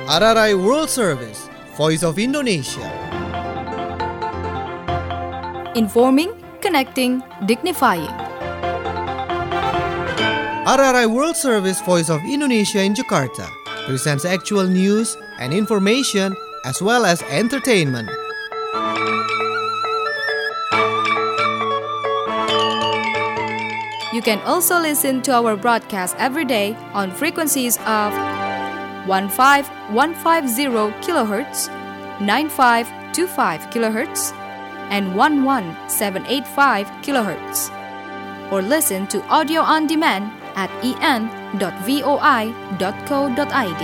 RRI World Service, Voice of Indonesia. Informing, connecting, dignifying. RRI World Service, Voice of Indonesia in Jakarta presents actual news and information as well as entertainment. You can also listen to our broadcast every day on frequencies of 15150 kHz, 9525 kHz, and 11785 kHz. Or listen to audio on demand at en.voi.co.id.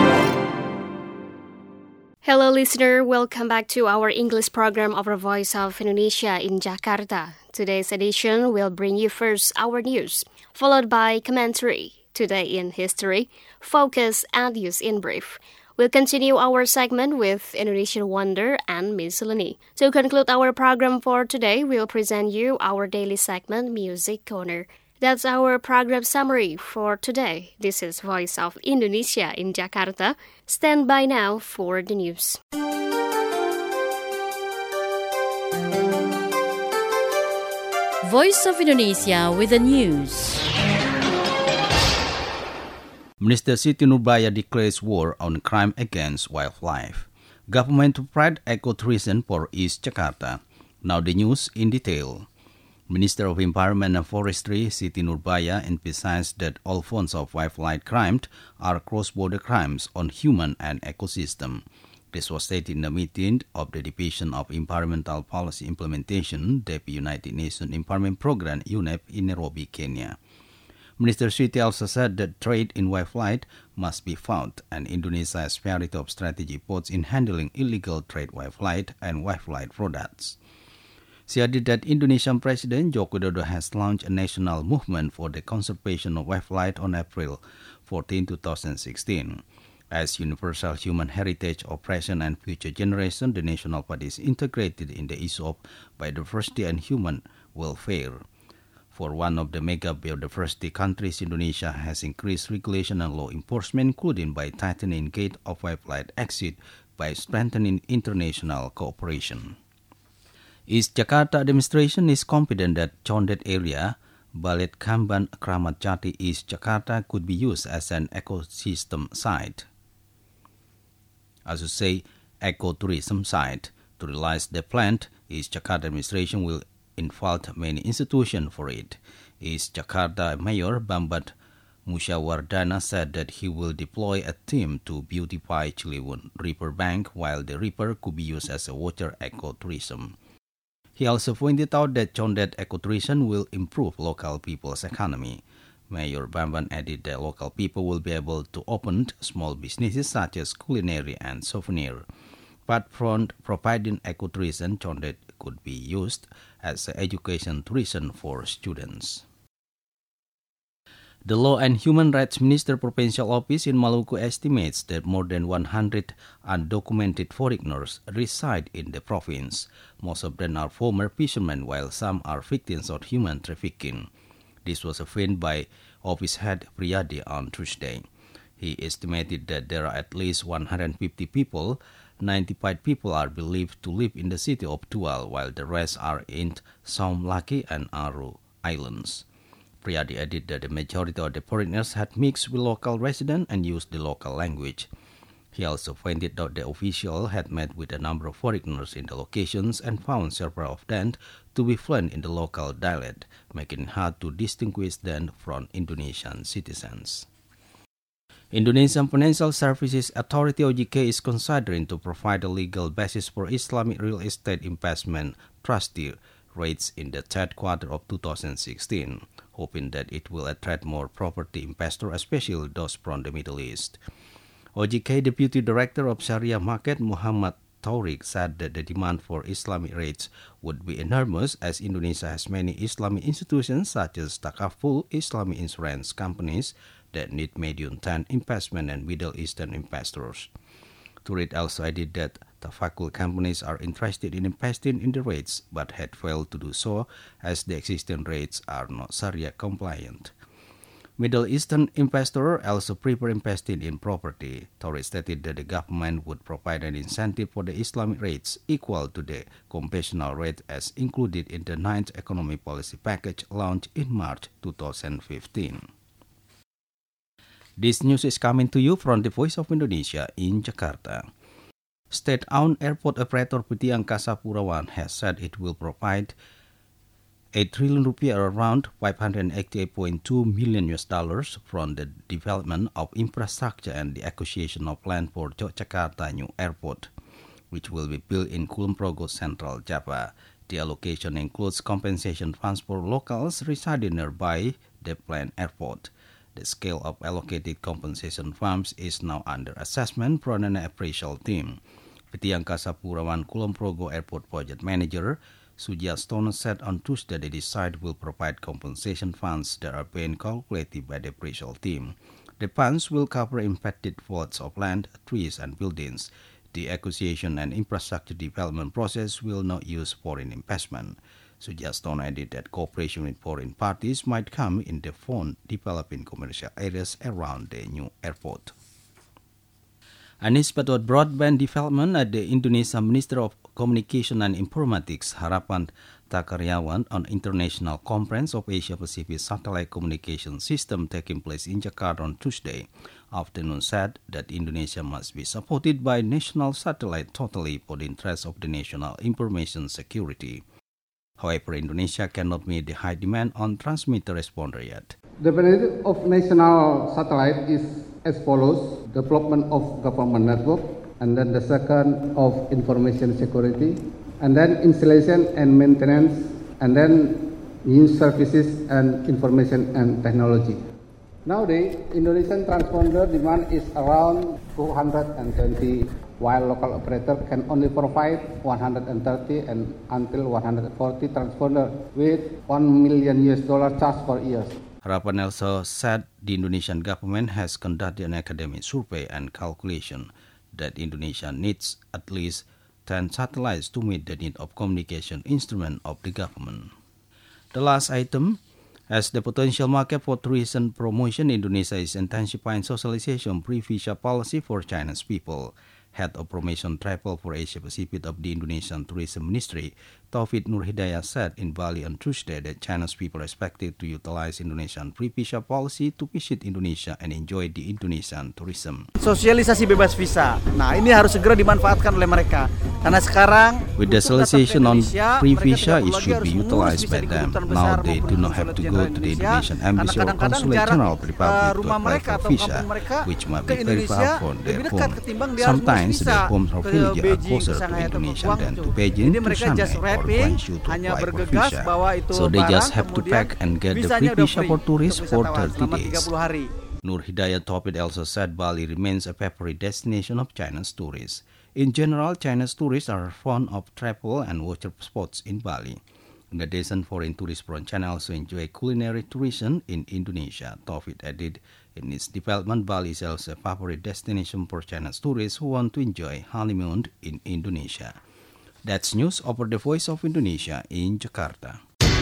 Hello listener, welcome back to our English program of the Voice of Indonesia in Jakarta. Today's edition will bring you first our news, followed by commentary, Today in History, Focus and Use in Brief. We'll continue our segment with Indonesian Wonder and Miscellany. To conclude our program for today, we'll present you our daily segment, Music Corner. That's our program summary for today. This is Voice of Indonesia in Jakarta. Stand by now for the news. Voice of Indonesia with the news. Minister Siti Nurbaya declares war on crime against wildlife. Government to pride ecotourism for East Jakarta. Now the news in detail. Minister of Environment and Forestry Siti Nurbaya emphasized that all forms of wildlife crime are cross-border crimes on human and ecosystem. This was said in the meeting of the Division of Environmental Policy Implementation, the United Nations Environment Programme (UNEP) in Nairobi, Kenya. Minister Siti also said that trade in wildlife must be fought, and Indonesia has very top strategy both in handling illegal trade wildlife and wildlife products. She added that Indonesian President Joko Widodo has launched a national movement for the conservation of wildlife on April 14, 2016. As universal human heritage of present and future generation, the National Party is integrated in the issue of biodiversity and human welfare. For one of the mega biodiversity countries, Indonesia has increased regulation and law enforcement, including by tightening gate of wildlife exit by strengthening international cooperation. East Jakarta administration is confident that Condet area, Balet Kamban, Kramat Jati, East Jakarta could be used as an ecosystem site. As you say, ecotourism site. To realize the plan, East Jakarta administration will involve many institutions for it. East Jakarta Mayor Bambat Musyawardana said that he will deploy a team to beautify Ciliwung river bank while the river could be used as a water ecotourism. He also pointed out that Condet ecotourism will improve local people's economy. Mayor Bamban added that local people will be able to open small businesses such as culinary and souvenir. But from providing ecotourism, Condet could be used as an education tourism for students. The Law and Human Rights Minister Provincial Office in Maluku estimates that more than 100 undocumented foreigners reside in the province. Most of them are former fishermen, while some are victims of human trafficking. This was affirmed by Office Head Priyadi on Tuesday. He estimated that there are at least 150 people. 95 people are believed to live in the city of Tual, while the rest are in Saumlaki and Aru Islands. Priyadi added that the majority of the foreigners had mixed with local residents and used the local language. He also pointed out the official had met with a number of foreigners in the locations and found several of them to be fluent in the local dialect, making it hard to distinguish them from Indonesian citizens. Indonesian Financial Services Authority (OJK) is considering to provide a legal basis for Islamic real estate investment trustee rates in the third quarter of 2016, hoping that it will attract more property investors, especially those from the Middle East. OJK Deputy Director of Sharia Market Muhammad Taurik said that the demand for Islamic rates would be enormous as Indonesia has many Islamic institutions such as Takaful Islamic insurance companies that need medium-term investment and Middle Eastern investors. Taurik also added that Tafakul companies are interested in investing in the rates but had failed to do so as the existing rates are not Sharia compliant. Middle Eastern investor also prefer investing in property. Tories stated that the government would provide an incentive for the Islamic rates equal to the conventional rate as included in the 9th economic policy package launched in March 2015. This news is coming to you from the Voice of Indonesia in Jakarta. State-owned airport operator PT Angkasa Pura I has said it will provide 8 trillion rupiah, around $588.2 million from the development of infrastructure and the acquisition of land for Yogyakarta New Airport, which will be built in Kulon Progo, Central Java. The allocation includes compensation funds for locals residing nearby the planned airport. The scale of allocated compensation funds is now under assessment from an appraisal team. PT Angkasa Pura I Kulon Progo Airport Project Manager Sujiastono said on Tuesday that the site will provide compensation funds that are being calculated by the appraisal team. The funds will cover impacted plots of land, trees, and buildings. The acquisition and infrastructure development process will not use foreign investment. Sujiastono added that cooperation with foreign parties might come in the form developing commercial areas around the new airport. Anies Patut broadband development at the Indonesia Minister of Communication and Informatics Harapan Takaryawan on International Conference of Asia-Pacific Satellite Communication System taking place in Jakarta on Tuesday afternoon said that Indonesia must be supported by national satellite totally for the interest of the national information security. However, Indonesia cannot meet the high demand on transmitter-responder yet. The benefit of national satellite is as follows: development of government network, and then the second of information security, and then installation and maintenance, and then new services and information and technology. Nowadays, Indonesian transponder demand is around 220, while local operator can only provide 130 and until 140 transponder with $1 million charge per year. Harapan also said the Indonesian government has conducted an academic survey and calculation that Indonesia needs at least 10 satellites to meet the need of communication instrument of the government. The last item, as the potential market for tourism promotion, Indonesia is intensifying socialization pre-visa policy for Chinese people. Head of Promotion Travel for Asia Pacific of the Indonesian Tourism Ministry, Taufik Nur Hidayah, said in Bali on Tuesday that Chinese people are expected to utilize Indonesian pre-visa policy to visit Indonesia and enjoy the Indonesian tourism. Sosialisasi bebas visa. Nah, ini harus segera dimanfaatkan oleh mereka. Karena sekarang with the solicitation on pre-visa, it should be utilized by them. Now they do not have to go to the Indonesian Embassy or Consulate General of the Republic to apply for visa, which might be very far from their home. Sometimes their homes or villages are closer to Indonesia than to Beijing, to Shanghai, or Guangzhou to apply for visa. So they just have to pack and get the free visa for tourists for 30 days. Nur Hidayah Taufik also said Bali remains a favorite destination of Chinese tourists. In general, Chinese tourists are fond of travel and water sports in Bali. In addition, foreign tourists from China also enjoy culinary tourism in Indonesia. Taufik added, in its development, Bali is also a favorite destination for Chinese tourists who want to enjoy honeymoon in Indonesia. That's news over the Voice of Indonesia in Jakarta.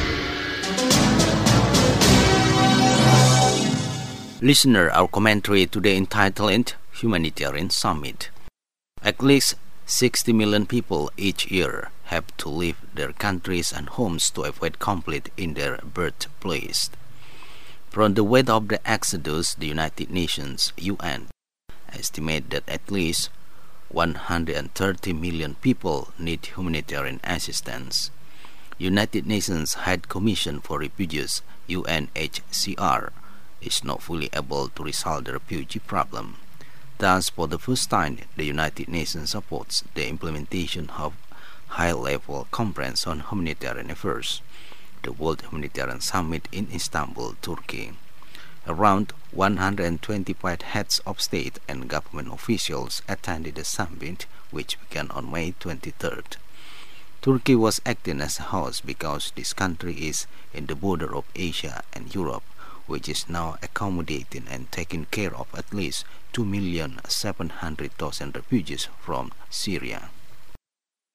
Listener, our commentary today entitled Humanitarian Summit. At least 60 million people each year have to leave their countries and homes to avoid conflict in their birthplace. From the weight of the exodus, the United Nations (UN) estimate that at least 130 million people need humanitarian assistance. United Nations High Commission for Refugees (UNHCR) is not fully able to resolve the refugee problem. Thus, for the first time, the United Nations supports the implementation of high-level conference on humanitarian affairs, the World Humanitarian Summit in Istanbul, Turkey. Around 125 heads of state and government officials attended the summit, which began on May 23rd. Turkey was acting as a host because this country is in the border of Asia and Europe, which is now accommodating and taking care of at least 2,700,000 refugees from Syria.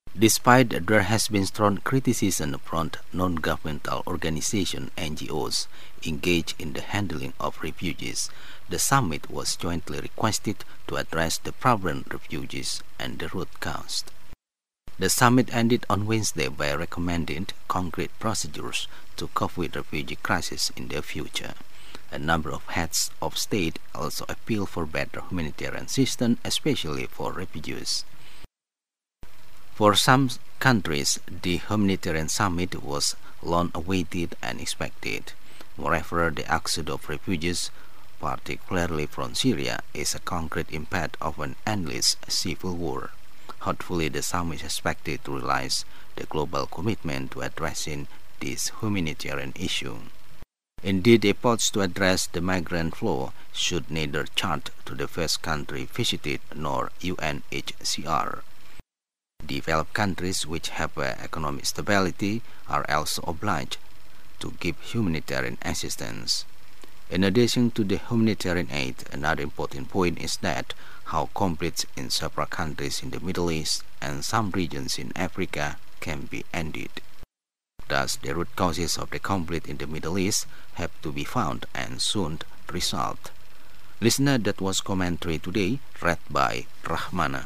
Despite there has been strong criticism from non-governmental organizations (NGOs) engaged in the handling of refugees, the summit was jointly requested to address the problem of refugees and the root cause. The summit ended on Wednesday by recommending concrete procedures to cope with the refugee crisis in the future. A number of heads of state also appealed for better humanitarian assistance, especially for refugees. For some countries, the humanitarian summit was long awaited and expected. Moreover, the exodus of refugees, particularly from Syria, is a concrete impact of an endless civil war. Hopefully, the summit is expected to realize the global commitment to addressing this humanitarian issue. Indeed, efforts to address the migrant flow should neither charge to the first country visited nor UNHCR. Developed countries which have economic stability are also obliged to give humanitarian assistance. In addition to the humanitarian aid, another important point is that how conflicts in several countries in the Middle East and some regions in Africa can be ended. Thus, the root causes of the conflict in the Middle East have to be found and soon resolved. Listener, that was commentary today, read by Rahmana.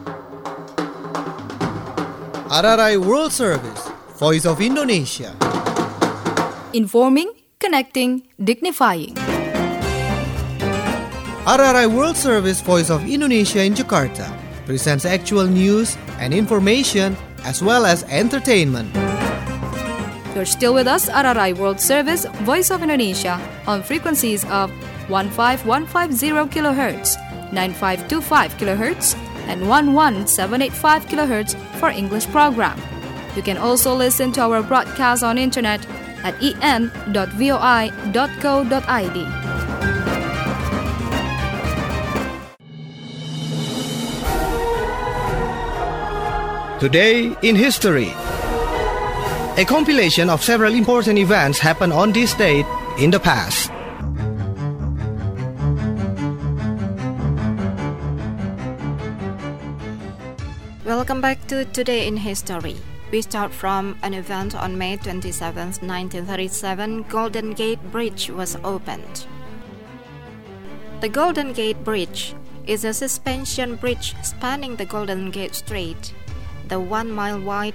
RRI World Service, Voice of Indonesia. Informing, connecting, dignifying. RRI World Service, Voice of Indonesia in Jakarta presents actual news and information as well as entertainment. You're still with us, RRI World Service, Voice of Indonesia, on frequencies of 15150 kHz, 9525 kHz, and 11785 kHz for English program. You can also listen to our broadcast on internet at en.voi.co.id. Today in History. A compilation of several important events happened on this date in the past. Welcome back to Today in History. We start from an event on May 27, 1937. Golden Gate Bridge was opened. The Golden Gate Bridge is a suspension bridge spanning the Golden Gate Strait, the 1 mile wide,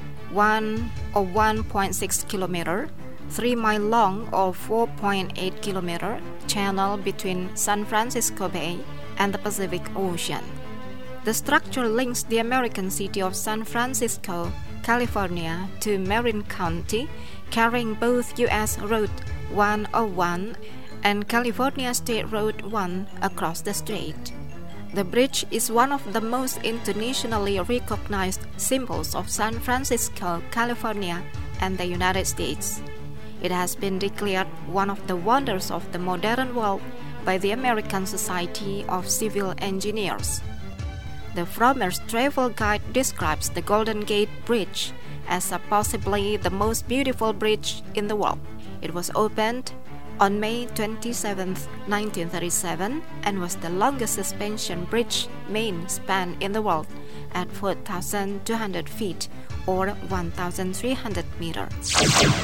1.6 kilometer, 3 mile long or 4.8 kilometer channel between San Francisco Bay and the Pacific Ocean. The structure links the American city of San Francisco, California to Marin County, carrying both U.S. Route 101 and California State Road 1 across the strait. The bridge is one of the most internationally recognized symbols of San Francisco, California, and the United States. It has been declared one of the wonders of the modern world by the American Society of Civil Engineers. The Frommer's travel guide describes the Golden Gate Bridge as possibly the most beautiful bridge in the world. It was opened on May 27, 1937, and was the longest suspension bridge main span in the world at 4,200 feet or 1,300 meters.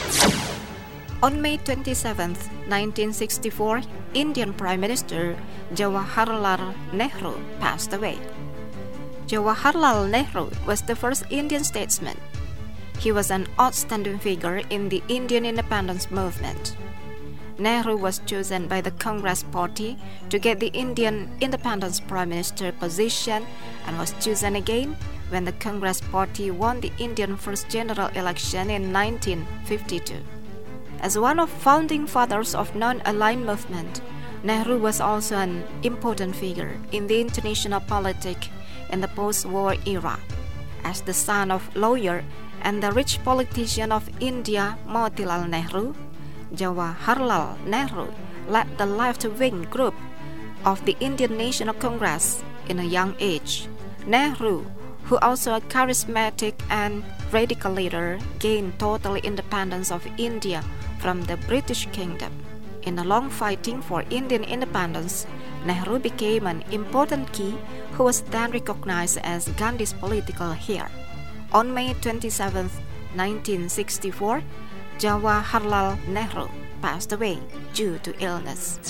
On May 27, 1964, Indian Prime Minister Jawaharlal Nehru passed away. Jawaharlal Nehru was the first Indian statesman. He was an outstanding figure in the Indian independence movement. Nehru was chosen by the Congress Party to get the Indian Independence Prime Minister position and was chosen again when the Congress Party won the Indian first general election in 1952. As one of founding fathers of non-aligned movement, Nehru was also an important figure in the international politics in the post-war era. As the son of lawyer and the rich politician of India, Motilal Nehru, Jawaharlal Nehru led the left-wing group of the Indian National Congress in a young age. Nehru, who also a charismatic and radical leader, gained total independence of India from the British Kingdom. In the long fighting for Indian independence, Nehru became an important key who was then recognized as Gandhi's political heir. On May 27, 1964, Jawaharlal Nehru passed away due to illness.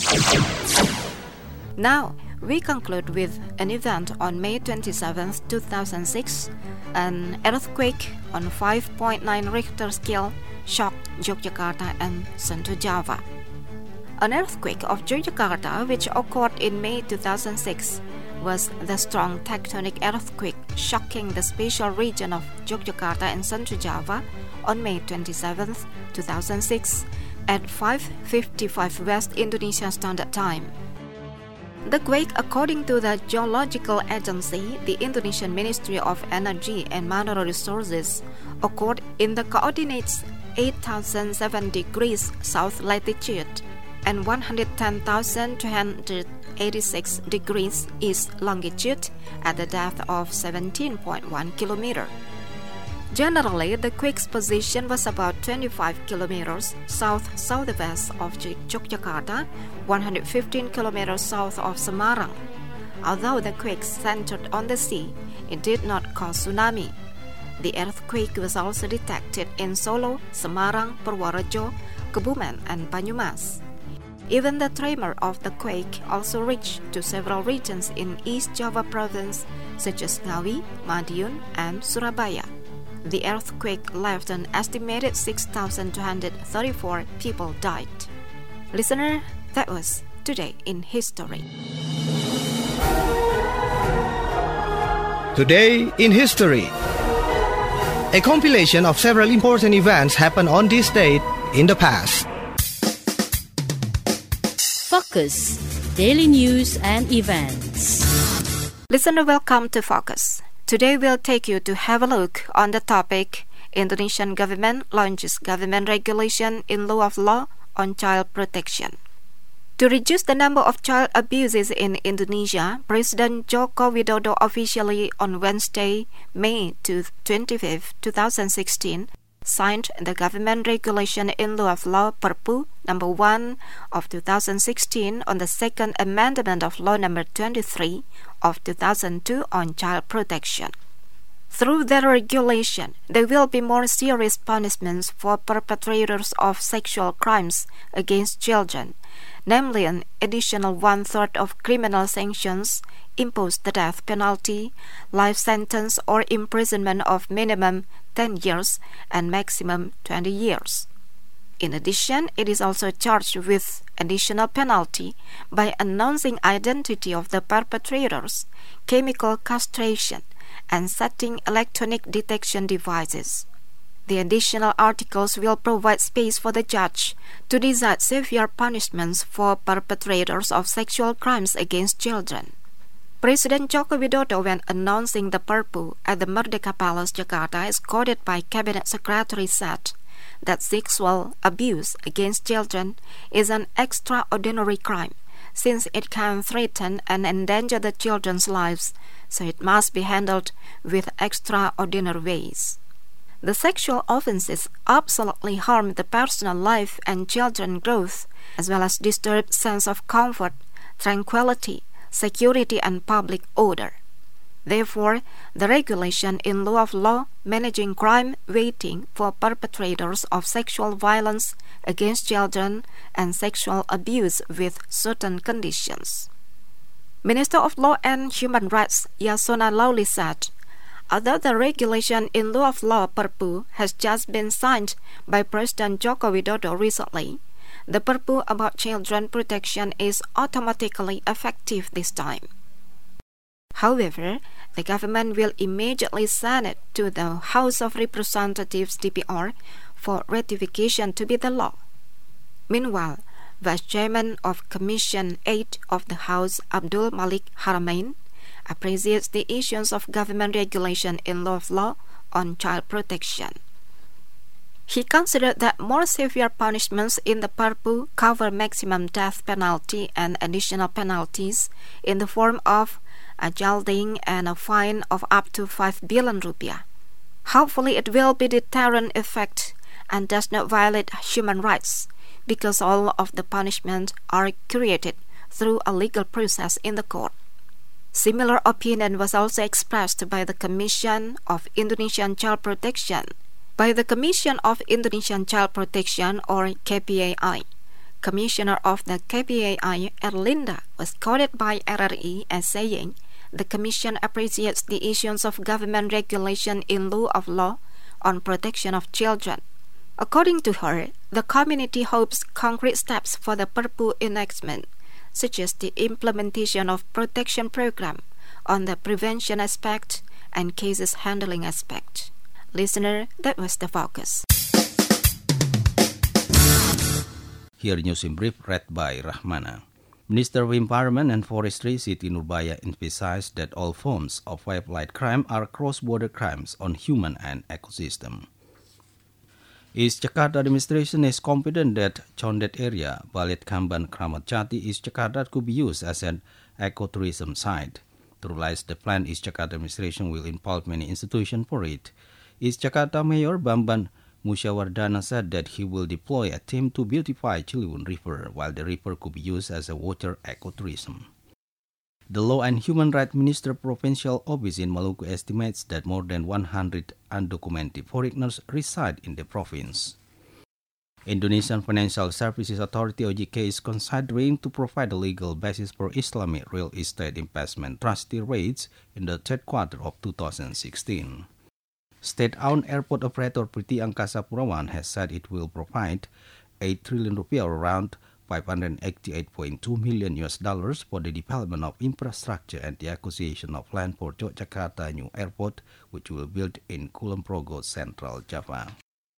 Now, we conclude with an event on May 27, 2006. An earthquake on 5.9 Richter scale shocked Yogyakarta and Central Java. An earthquake of Yogyakarta, which occurred in May 2006, was the strong tectonic earthquake shocking the spatial region of Yogyakarta and Central Java on May 27, 2006 at 5:55 West Indonesia Standard Time. The quake, according to the Geological Agency, the Indonesian Ministry of Energy and Mineral Resources, occurred in the coordinates 8,007 degrees south latitude and 110,286 degrees east longitude at the depth of 17.1 kilometer. Generally, the quake's position was about 25 kilometers south-southwest of Yogyakarta, 115 kilometers south of Semarang. Although the quake centered on the sea, it did not cause tsunami. The earthquake was also detected in Solo, Semarang, Purworejo, Kebumen, and Banyumas. Even the tremor of the quake also reached to several regions in East Java province, such as Ngawi, Madiun, and Surabaya. The earthquake left an estimated 6,234 people died. Listener, that was Today in History. Today in History. A compilation of several important events happened on this date in the past. Focus, daily news and events. Listener, welcome to Focus. Today we'll take you to have a look on the topic Indonesian government launches government regulation in lieu of law on child protection. To reduce the number of child abuses in Indonesia, President Joko Widodo officially on Wednesday, May 25, 2016, signed the government regulation in lieu of law Perpu No. 1 of 2016 on the second amendment of law No. 23 of 2002 on child protection. Through the regulation, there will be more serious punishments for perpetrators of sexual crimes against children, namely an additional 1/3 of criminal sanctions, impose the death penalty, life sentence or imprisonment of minimum 10 years and maximum 20 years. In addition, it is also charged with additional penalty by announcing identity of the perpetrators, chemical castration, and setting electronic detection devices. The additional articles will provide space for the judge to decide severe punishments for perpetrators of sexual crimes against children. President Joko Widodo, when announcing the Perpu at the Merdeka Palace, Jakarta, escorted by Cabinet Secretary, said that sexual abuse against children is an extraordinary crime, since it can threaten and endanger the children's lives, so it must be handled with extraordinary ways. The sexual offenses absolutely harm the personal life and children's growth, as well as disturb sense of comfort, tranquility, security, and public order. Therefore, the regulation in lieu of law managing crime waiting for perpetrators of sexual violence against children and sexual abuse with certain conditions. Minister of Law and Human Rights Yasona Lawli said, although the regulation in lieu of law Perpu has just been signed by President Joko Widodo recently, the Perpu about children protection is automatically effective this time. However, the government will immediately send it to the House of Representatives DPR for ratification to be the law. Meanwhile, Vice Chairman of Commission 8 of the House, Abdul Malik Haramain, appreciates the issuance of government regulation in lieu of law on child protection. He considered that more severe punishments in the Perpu cover maximum death penalty and additional penalties in the form of a jalding and a fine of up to 5 billion rupiah. Hopefully it will be deterrent effect and does not violate human rights, because all of the punishments are created through a legal process in the court. Similar opinion was also expressed by the Commission of Indonesian Child Protection. By the Commission of Indonesian Child Protection, or KPAI. Commissioner of the KPAI, Erlinda, was quoted by RRI as saying, "The Commission appreciates the issuance of government regulation in lieu of law on protection of children." According to her, the community hopes concrete steps for the Perpu enactment, such as the implementation of protection program on the prevention aspect and cases handling aspect. Listener, that was the focus. Here news in brief read by Rahmana. Minister of Environment and Forestry Siti Nurbaya emphasized that all forms of wildlife crime are cross-border crimes on human and ecosystem. East Jakarta administration is confident that Condet area, Balet Kamban Kramat Jati, East Jakarta could be used as an ecotourism site. To realize the plan, East Jakarta administration will involve many institutions for it. East Jakarta Mayor Bambang Musyawardana said that he will deploy a team to beautify Ciliwung River, while the river could be used as a water ecotourism. The Law and Human Rights Minister Provincial Office in Maluku estimates that more than 100 undocumented foreigners reside in the province. Indonesian Financial Services Authority (OJK) is considering to provide a legal basis for Islamic real estate investment trustee rates in the third quarter of 2016. State-owned airport operator Priti Angkasa Pura I has said it will provide 8 trillion rupiah, or around $588.2 million for the development of infrastructure and the acquisition of land for Yogyakarta New Airport, which will build in Kulon Progo, Central Java.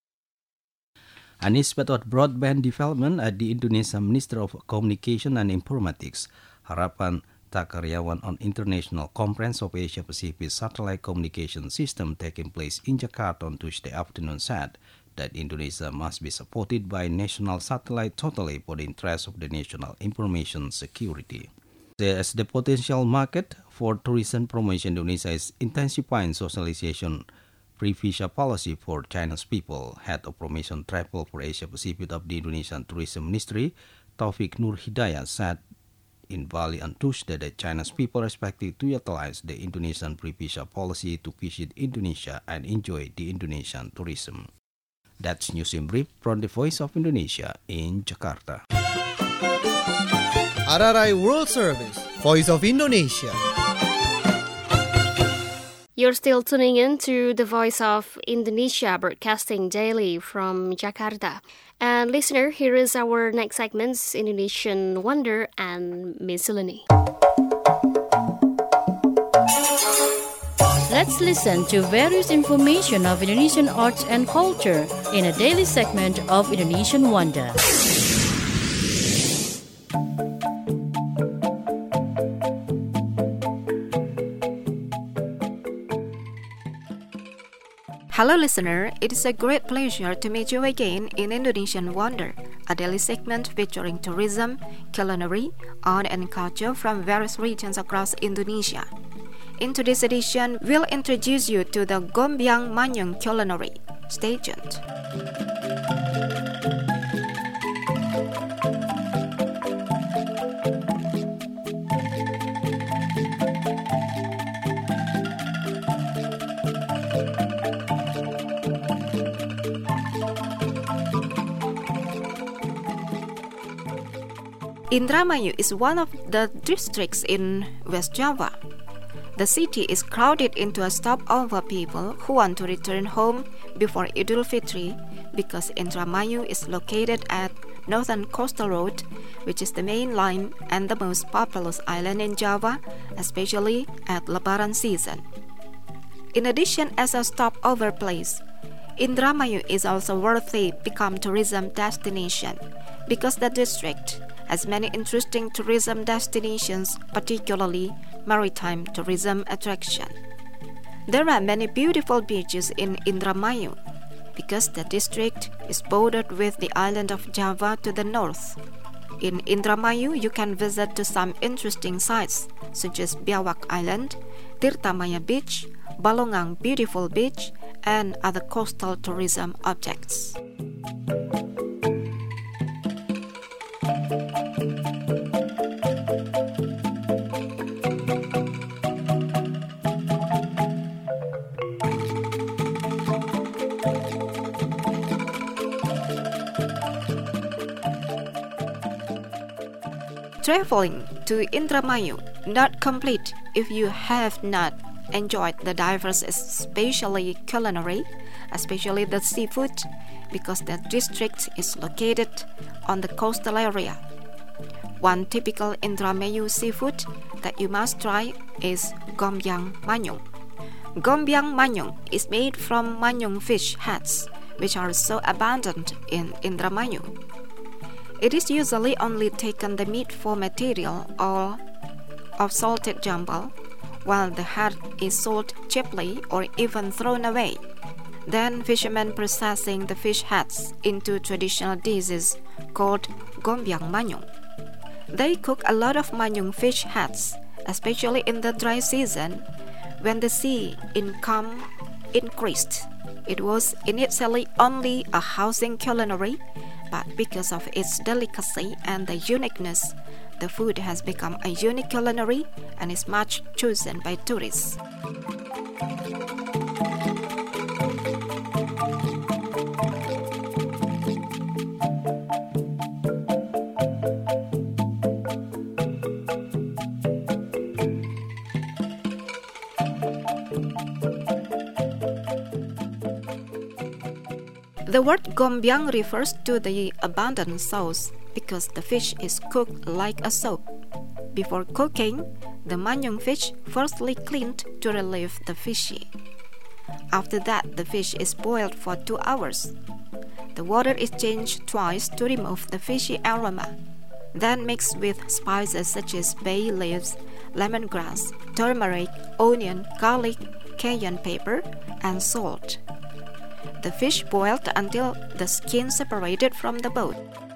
An inspector of broadband development at the Indonesian Ministry of Communication and Informatics, Harapan Takaryawan, on International Conference of Asia Pacific Satellite Communication System taking place in Jakarta on Tuesday afternoon, said that Indonesia must be supported by national satellite totally for the interest of the national information security. As the potential market for tourism promotion, Indonesia is intensifying socialization free visa policy for Chinese people. Head of Promotion Travel for Asia Pacific of the Indonesian Tourism Ministry, Taufik Nur Hidayat, said in Bali on Tuesday that Chinese people are expected to utilize the Indonesian free visa policy to visit Indonesia and enjoy the Indonesian tourism. That's news in brief from the Voice of Indonesia in Jakarta. RRI World Service, Voice of Indonesia. You're still tuning in to the Voice of Indonesia, broadcasting daily from Jakarta. And listener, here is our next segments, Indonesian Wonder and Miscellany. Let's listen to various information of Indonesian arts and culture in a daily segment of Indonesian Wonder. Hello listener, it is a great pleasure to meet you again in Indonesian Wonder, a daily segment featuring tourism, culinary, art and culture from various regions across Indonesia. In today's edition, we'll introduce you to the Gombyang Manyung culinary. Stay tuned. Indramayu is one of the districts in West Java. The city is crowded into a stopover people who want to return home before Idul Fitri because Indramayu is located at Northern Coastal Road, which is the main line and the most populous island in Java, especially at Lebaran season. In addition, as a stopover place, Indramayu is also worthy become tourism destination because the district has many interesting tourism destinations, particularly maritime tourism attraction. There are many beautiful beaches in Indramayu because the district is bordered with the island of Java to the north. In Indramayu, you can visit to some interesting sites such as Biawak Island, Tirtamaya Beach, Balongang Beautiful Beach, and other coastal tourism objects. Traveling to Indramayu not complete if you have not enjoyed the diverse, especially culinary, especially the seafood, because the district is located on the coastal area. One typical Indramayu seafood that you must try is Gombyang Manyung. Gombyang Manyung is made from manyung fish heads, which are so abundant in Indramayu. It is usually only taken the meat for material or of salted jambal, while the head is sold cheaply or even thrown away. Then fishermen processing the fish heads into traditional dishes called Gombyang Manyung. They cook a lot of manyung fish heads, especially in the dry season when the sea income increased. It was initially only a housing culinary, but because of its delicacy and the uniqueness, the food has become a unique culinary and is much chosen by tourists. The word Gombyang refers to the abundant sauce because the fish is cooked like a soup. Before cooking, the manyung fish firstly cleaned to relieve the fishy. After that, the fish is boiled for 2 hours. The water is changed twice to remove the fishy aroma, then mixed with spices such as bay leaves, lemongrass, turmeric, onion, garlic, cayenne pepper, and salt. The fish boiled until the skin separated from the bone.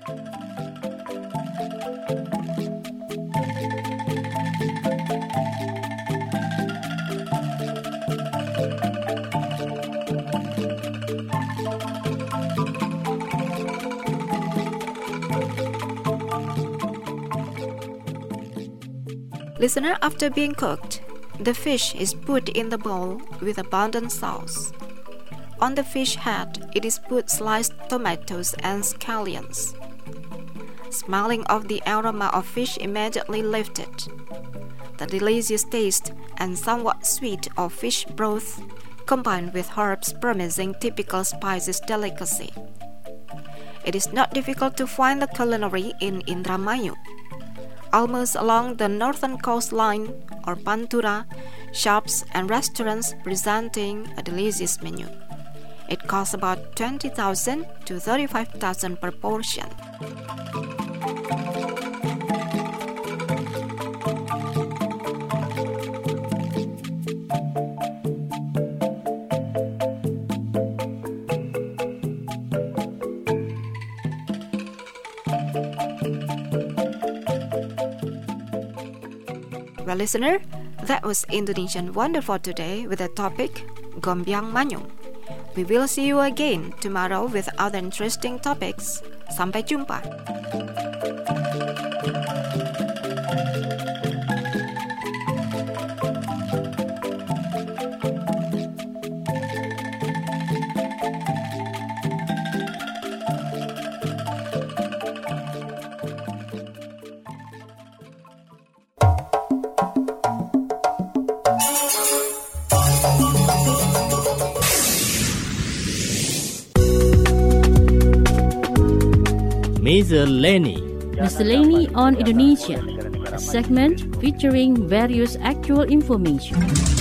Listener, after being cooked, the fish is put in the bowl with abundant sauce. On the fish head, it is put sliced tomatoes and scallions. Smelling of the aroma of fish immediately lifted. The delicious taste and somewhat sweet of fish broth combined with herbs promising typical spices delicacy. It is not difficult to find the culinary in Indramayu. Almost along the northern coastline or Pantura, shops and restaurants presenting a delicious menu. It costs about 20,000 to 35,000 per portion. Well, listener, that was Indonesian Wonder for today with the topic Gombyang Manyung. We will see you again tomorrow with other interesting topics. Sampai jumpa. Miscellany on Indonesia, a segment featuring various actual information.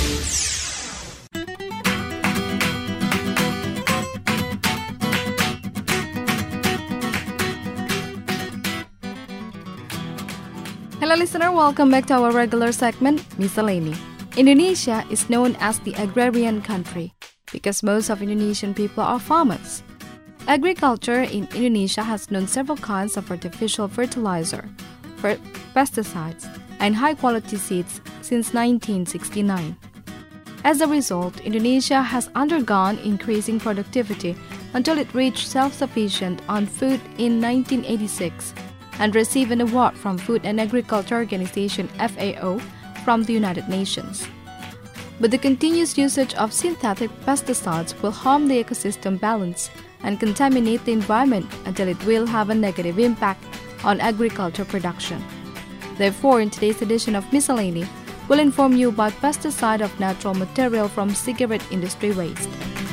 Hello listener, welcome back to our regular segment, Miscellany. Indonesia is known as the agrarian country because most of Indonesian people are farmers. Agriculture in Indonesia has known several kinds of artificial fertilizer, pesticides, and high-quality seeds since 1969. As a result, Indonesia has undergone increasing productivity until it reached self-sufficient on food in 1986 and received an award from Food and Agriculture Organization FAO from the United Nations. But the continuous usage of synthetic pesticides will harm the ecosystem balance and contaminate the environment until it will have a negative impact on agriculture production. Therefore, in today's edition of Miscellany, we'll inform you about pesticide of natural material from cigarette industry waste.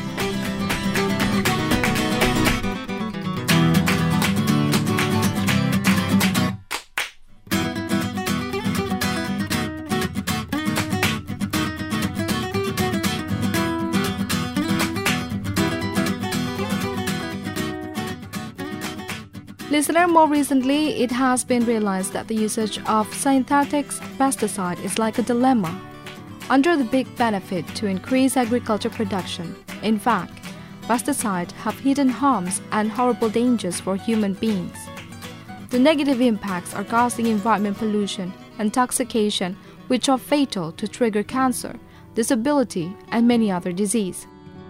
Listener, more recently, it has been realized that the usage of synthetic pesticide is like a dilemma. Under the big benefit to increase agriculture production, in fact, pesticides have hidden harms and horrible dangers for human beings. The negative impacts are causing environment pollution, intoxication, which are fatal to trigger cancer, disability, and many other diseases.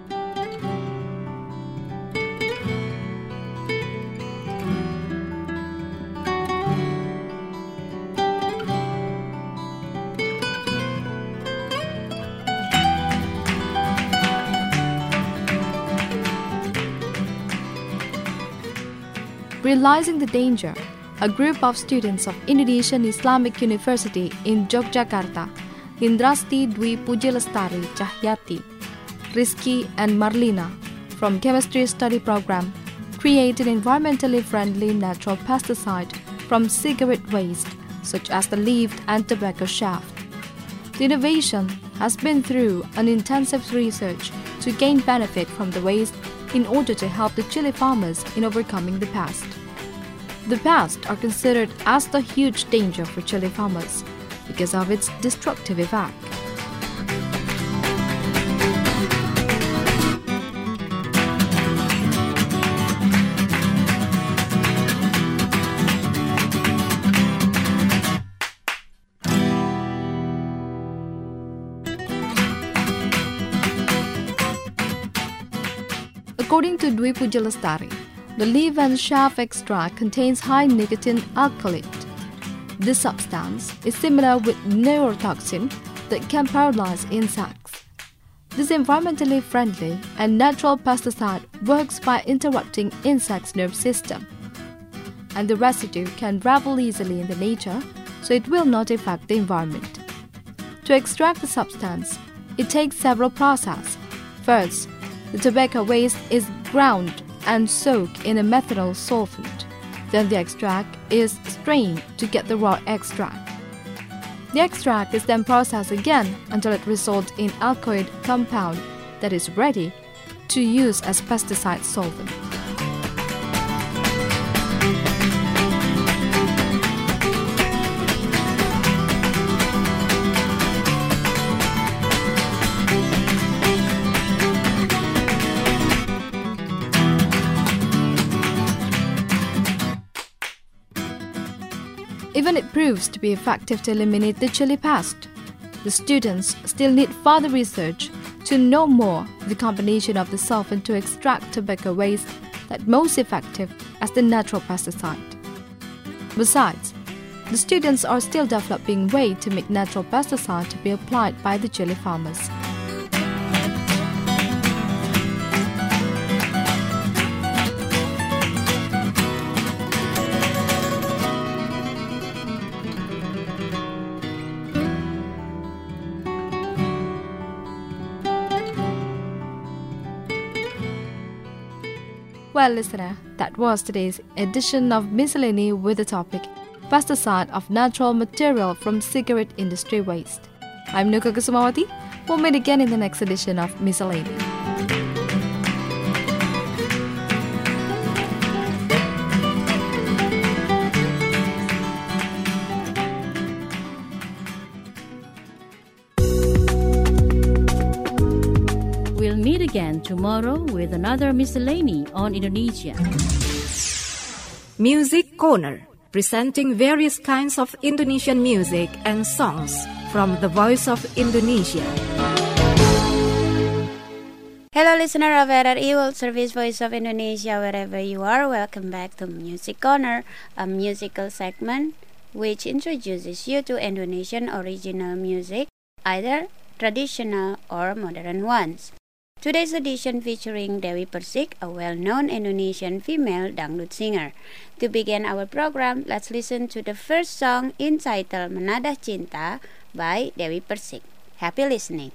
Realizing the danger, a group of students of Indonesian Islamic University in Yogyakarta, Indrasti Dwi Pujalestari Cahyati, Rizky and Marlina, from Chemistry Study Program, created environmentally friendly natural pesticide from cigarette waste, such as the leaf and tobacco shaft. The innovation has been through an intensive research to gain benefit from the waste in order to help the chili farmers in overcoming the pest. The pests are considered as the huge danger for chili farmers because of its destructive effect. According to Dwi Pujalestari, the leaf and shaft extract contains high nicotine alkylate. This substance is similar with neurotoxin that can paralyze insects. This environmentally friendly and natural pesticide works by interrupting insects' nerve system, and the residue can travel easily in the nature, so it will not affect the environment. To extract the substance, it takes several processes. First, the tobacco waste is ground and soaked in a methanol solvent. Then the extract is strained to get the raw extract. The extract is then processed again until it results in alkaloid compound that is ready to use as pesticide solvent. Even it proves to be effective to eliminate the chili pest, the students still need further research to know more the combination of the solvent to extract tobacco waste that most effective as the natural pesticide. Besides, the students are still developing ways to make natural pesticide to be applied by the chili farmers. Well, listener, that was today's edition of Miscellany with the topic Pesticide of Natural Material from Cigarette Industry Waste. I'm Nuka Kusumawati. We'll meet again in the next edition of Miscellany. We'll meet again tomorrow with another Miscellany on Indonesia. Music Corner, presenting various kinds of Indonesian music and songs from the Voice of Indonesia. Hello listener of RRI World Service Voice of Indonesia, wherever you are, welcome back to Music Corner, a musical segment which introduces you to Indonesian original music, either traditional or modern ones. Today's edition featuring Dewi Persik, a well-known Indonesian female dangdut singer. To begin our program, let's listen to the first song entitled Menadah Cinta by Dewi Persik. Happy listening.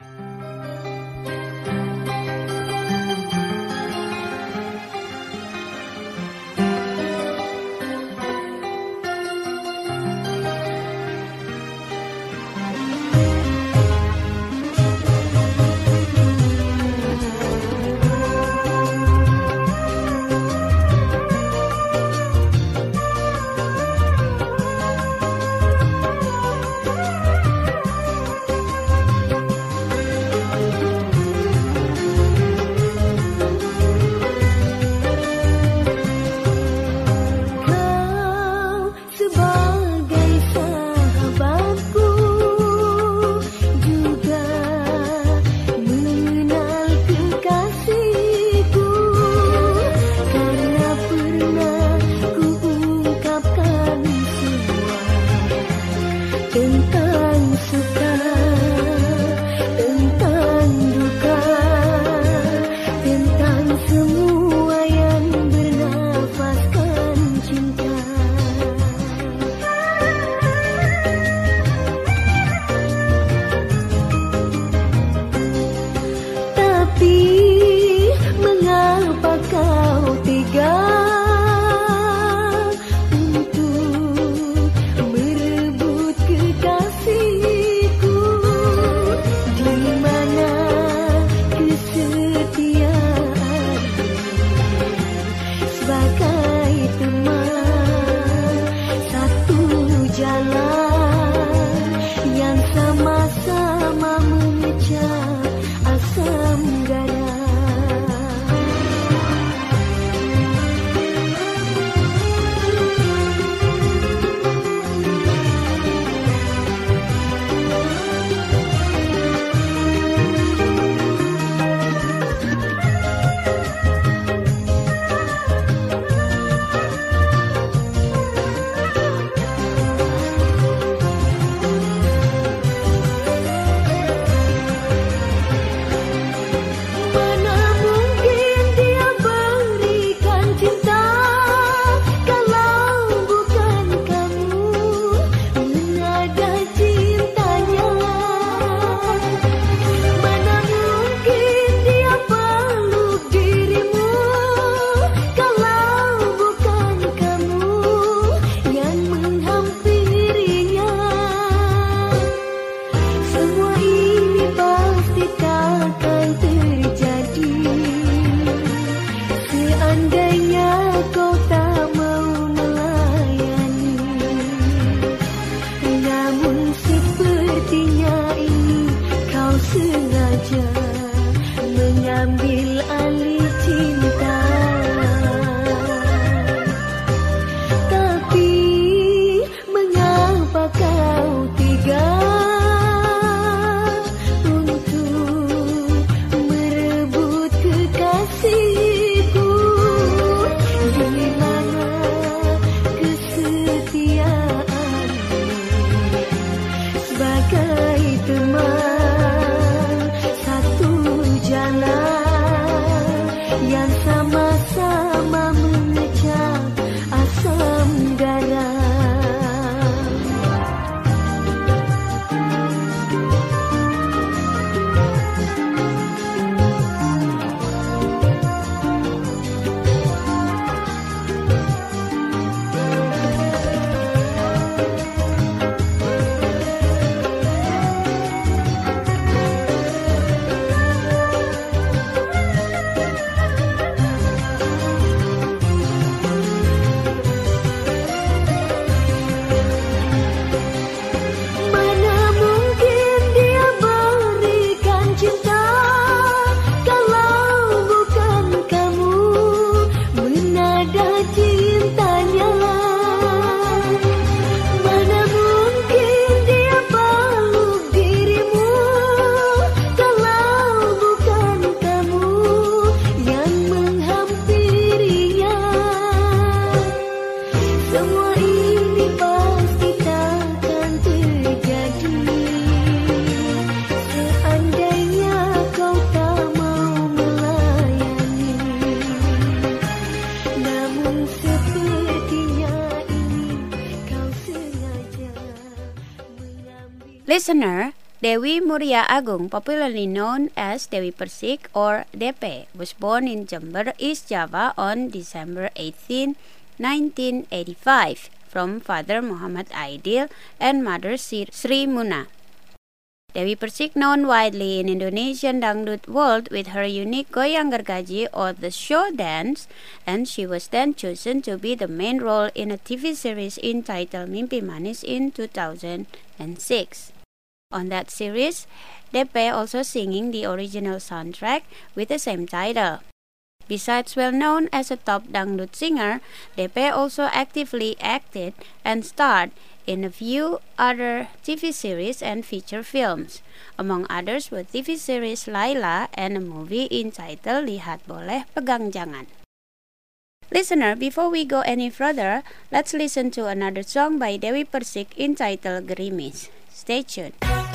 Listener, Dewi Muria Agung, popularly known as Dewi Persik or DP, was born in Jember, East Java on December 18, 1985, from father Muhammad Aidil and mother Sri Muna. Dewi Persik, known widely in Indonesian dangdut world with her unique goyang gergaji or the show dance, and she was then chosen to be the main role in a TV series entitled Mimpi Manis in 2006. On that series, DP also singing the original soundtrack with the same title. Besides well known as a top dangdut singer, DP also actively acted and starred in a few other TV series and feature films. Among others were TV series Laila and a movie entitled Lihat Boleh Pegang Jangan. Listener, before we go any further, let's listen to another song by Dewi Persik entitled Gerimis. Stay tuned.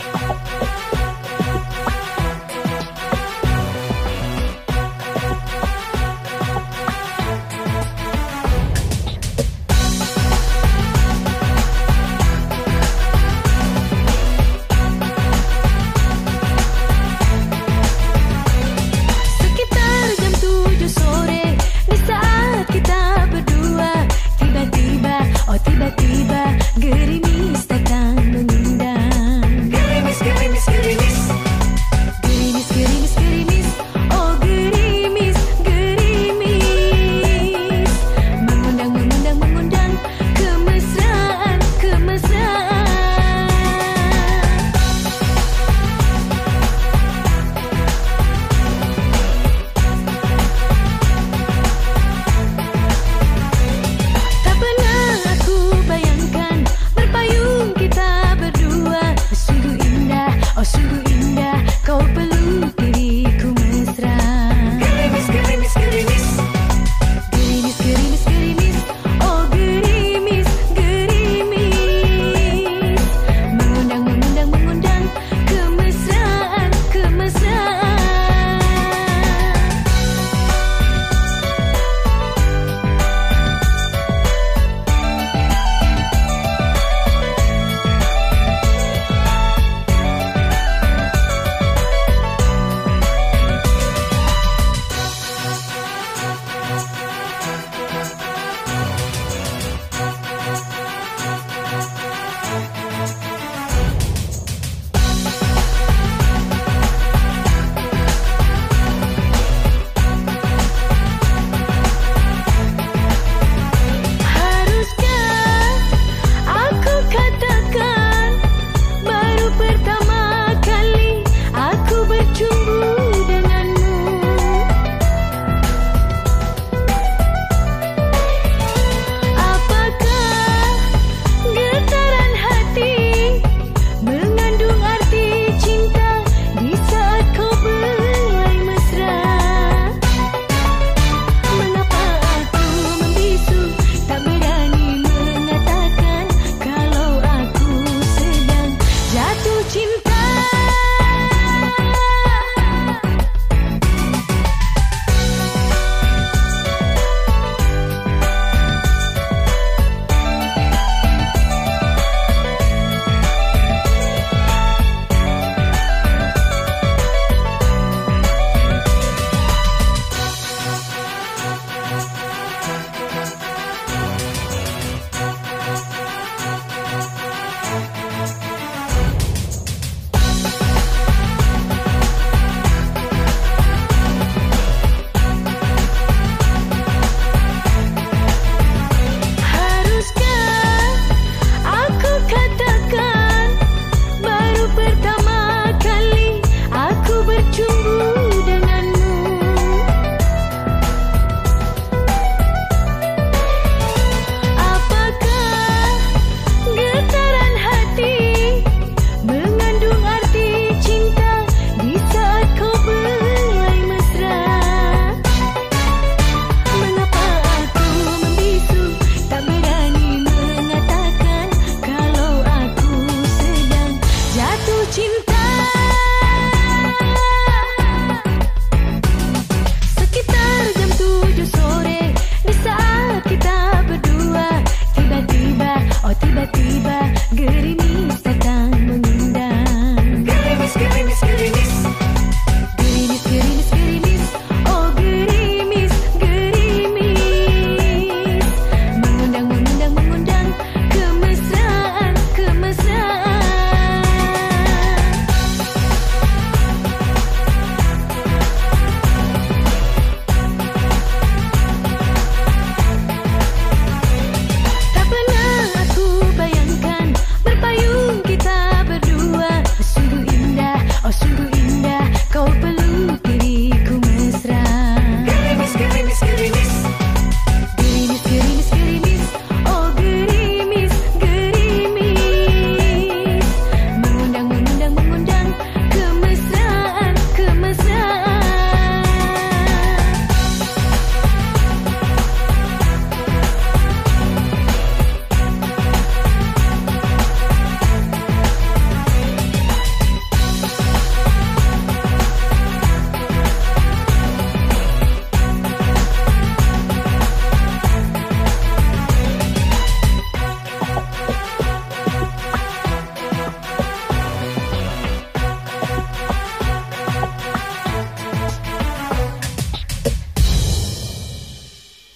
Sekitar jam 7 sore, di saat kita berdua, tiba-tiba, gerimis datang mengundang. Gerimis, gerimis, gerimis.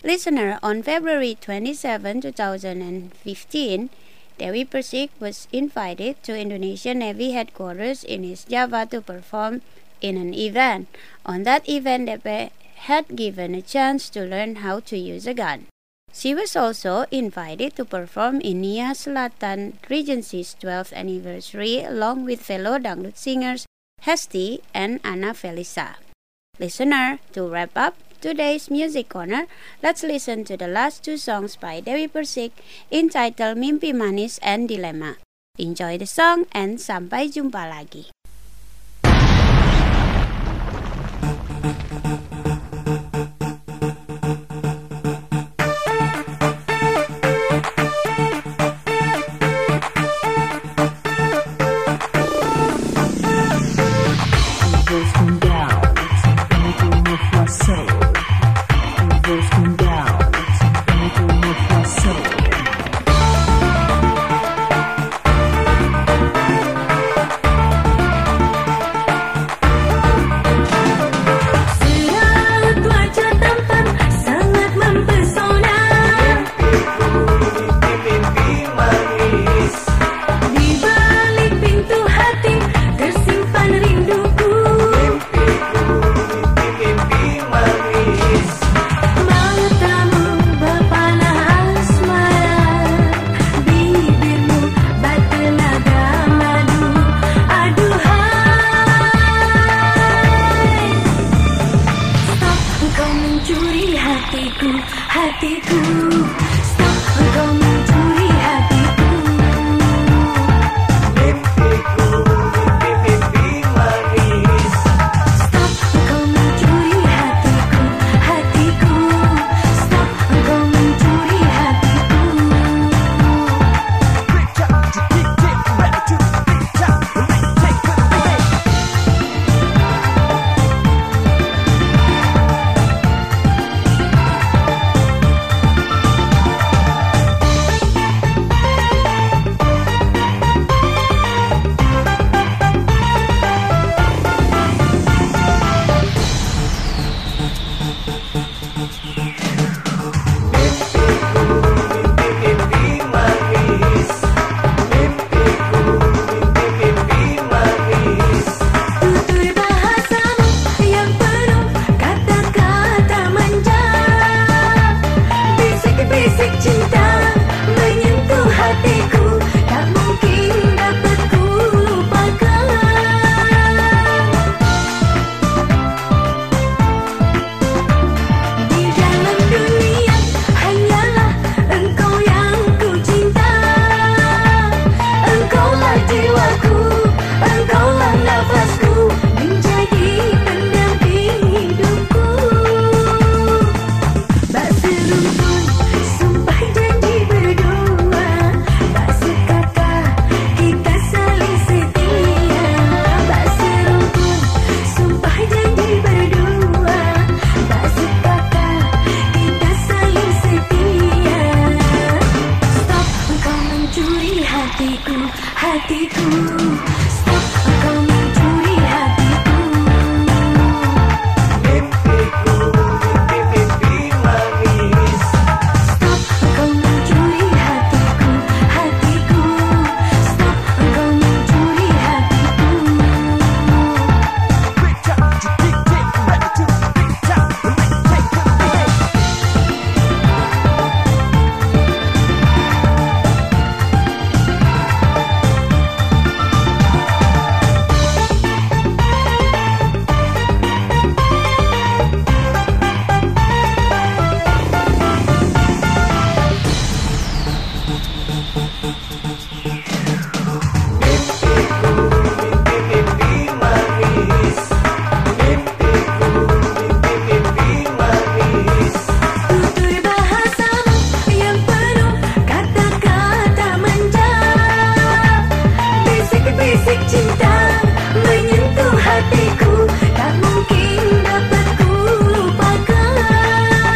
Listener, on February 27, 2015, Dewi Persik was invited to Indonesian Navy headquarters in East Java to perform in an event. On that event, DP had given a chance to learn how to use a gun. She was also invited to perform in Nia Selatan Regency's 12th anniversary along with fellow dangdut singers Hesti and Anna Felisa. Listener, to wrap up today's Music Corner, let's listen to the last two songs by Dewi Persik entitled Mimpi Manis and Dilema. Enjoy the song and sampai jumpa lagi.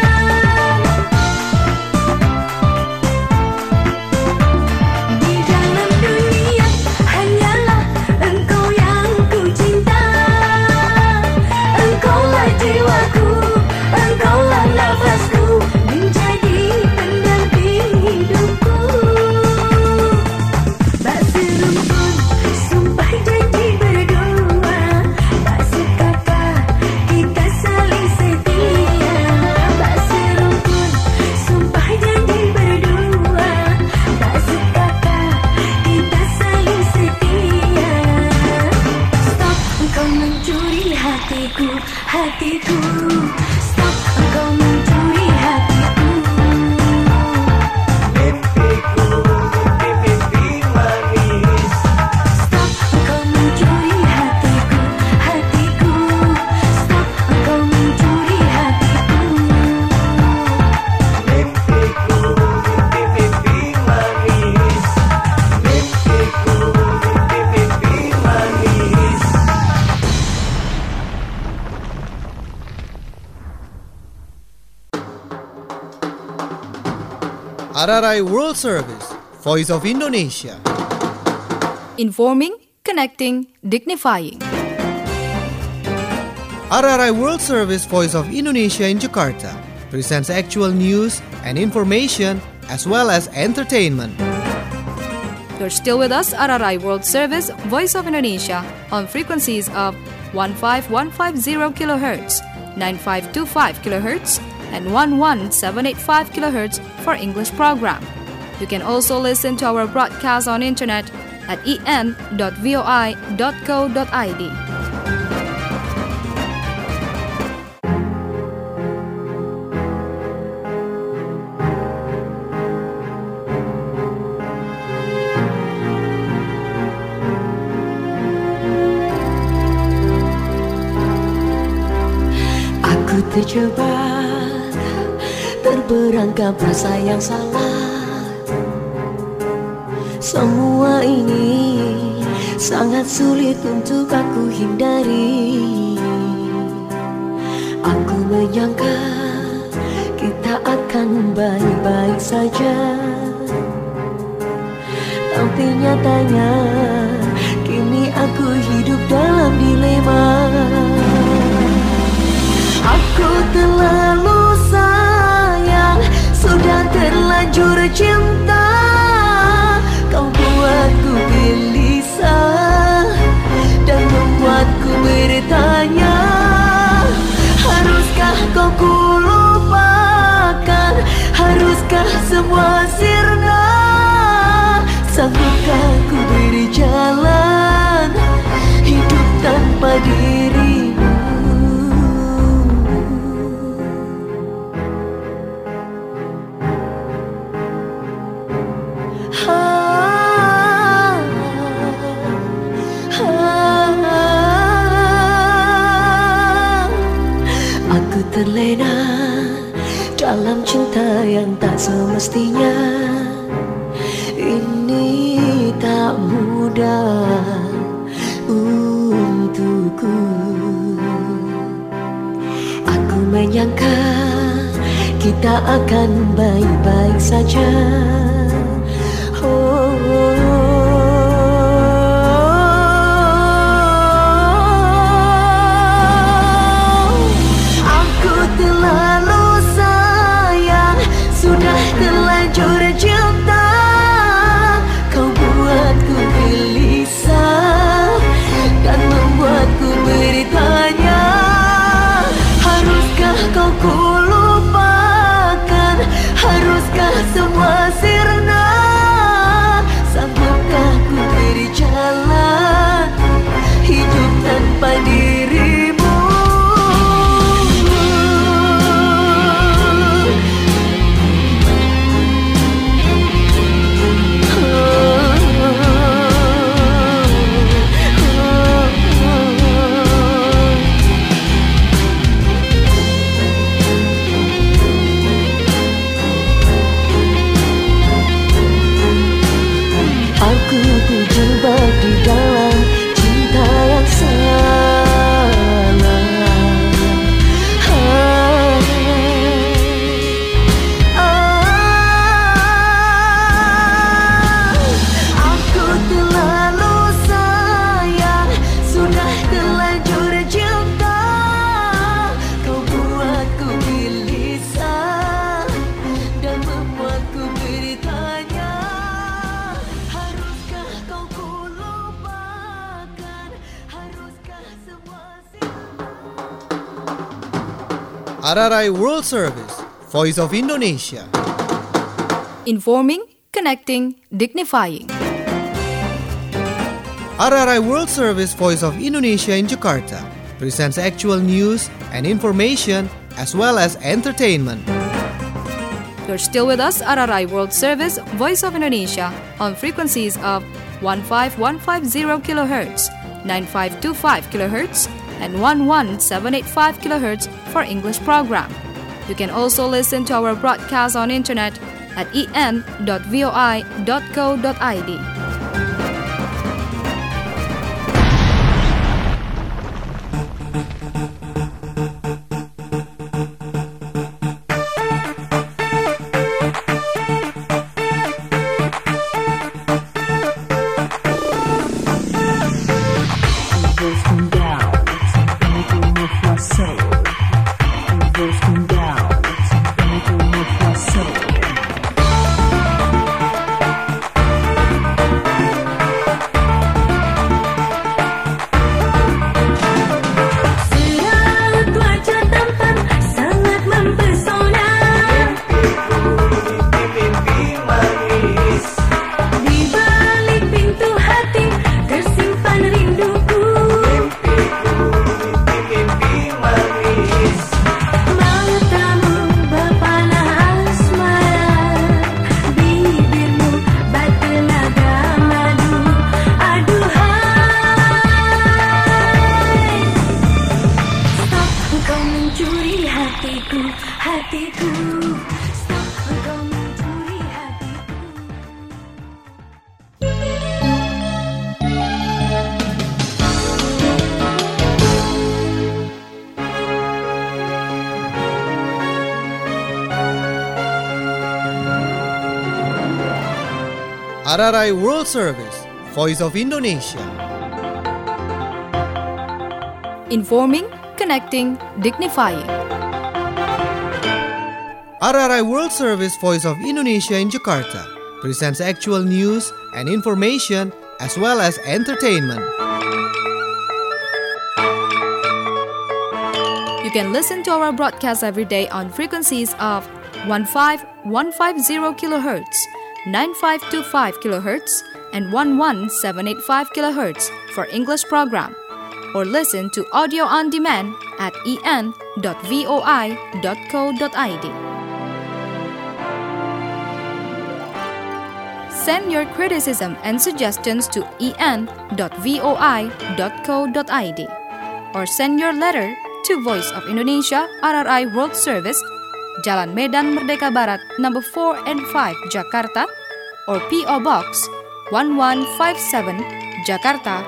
Di dalam RRI World Service, Voice of Indonesia. Informing, connecting, dignifying. RRI World Service, Voice of Indonesia in Jakarta presents actual news and information as well as entertainment. You're still with us, RRI World Service, Voice of Indonesia, on frequencies of 15150 kHz, 9525 kHz, and 11785 kHz for English program. You can also listen to our broadcast on internet at en.voi.co.id. Terjebak, terperangkap rasa yang salah. Semua ini sangat sulit untuk aku hindari. Aku menyangka kita akan baik-baik saja, tapi nyatanya kini aku hidup dalam dilema. Aku terlalu sayang, sudah terlanjur cinta. Kau buatku gelisah dan membuatku bertanya, haruskah kau kulupakan? Haruskah semua sirna? Sanggupkah ku berjalan hidup tanpa dirimu? Aku terlena dalam cinta yang tak semestinya. Ini tak mudah untukku. Aku menyangka kita akan baik-baik saja. Aku terlalu sayang, sudah terlanjur cinta. Kau buatku gelisah dan membuatku bertanya, haruskah kau kulupakan? Haruskah semua sirna? Sanggupkah ku berjalan hidup tanpa dirimu? Aku terjebak di dalam cinta yang salah. Aku terlalu sayang, sudah terlanjur cinta. Kau buatku gelisah dan membuatku bertanya, haruskah kau kulupakan? Haruskah semua RRI World Service, Voice of Indonesia. Informing, connecting, dignifying. RRI World Service, Voice of Indonesia in Jakarta presents actual news and information as well as entertainment. You're still with us, RRI World Service, Voice of Indonesia, on frequencies of 15150 kHz, 9525 kHz, and 11785 kHz for English program. You can also listen to our broadcast on internet at en.voi.co.id. RRI World Service, Voice of Indonesia. Informing, connecting, dignifying. RRI World Service, Voice of Indonesia in Jakarta presents actual news and information as well as entertainment. You can listen to our broadcast every day on frequencies of 15150 kHz, 9525 kHz, and 11785 kHz for English program, or listen to audio on demand at en.voi.co.id. Send your criticism and suggestions to en.voi.co.id or send your letter to Voice of Indonesia RRI World Service, Jalan Medan Merdeka Barat, number 4 and 5, Jakarta, or P.O. Box 1157, Jakarta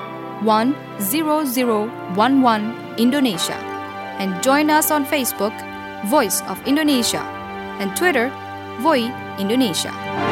10011, Indonesia. And join us on Facebook, Voice of Indonesia, and Twitter, Voi Indonesia.